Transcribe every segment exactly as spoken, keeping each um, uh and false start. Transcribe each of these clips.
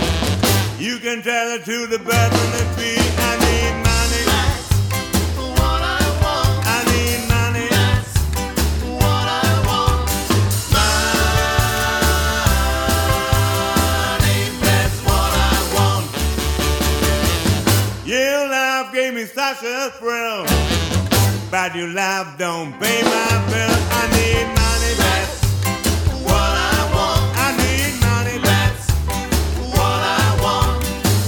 You can tell it to the birds and the trees. I need money. That's what I want. I need money. That's what I want. Money, that's what I want. Your love gave me such a thrill, but your love don't pay my bill. I need money. That's What I want. I need money. That's what I want.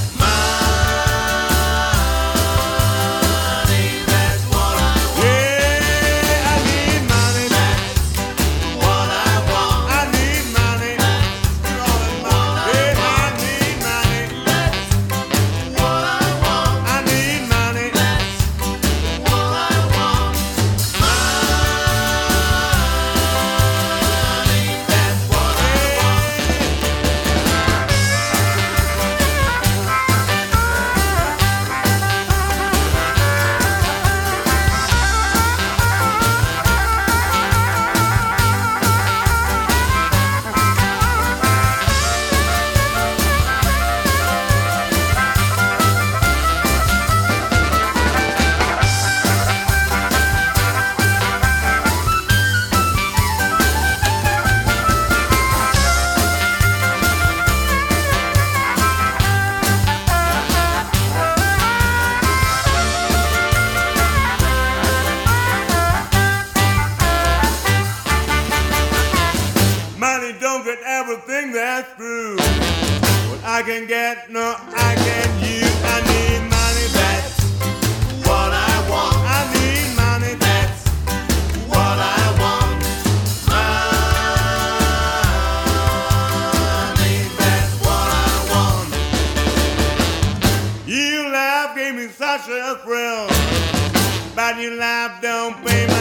Money, that's what I want. Yeah, I need money. That's what I want. I need money. Yeah, I need money. That's what I want. I need money. That's what I want. Money, that's what I Money don't get everything, that's true. What I can get, no, I can use. I need money, that's what I want. I need money, that's What I want. Money, that's what I want. you love gave me such a thrill, but your love don't pay my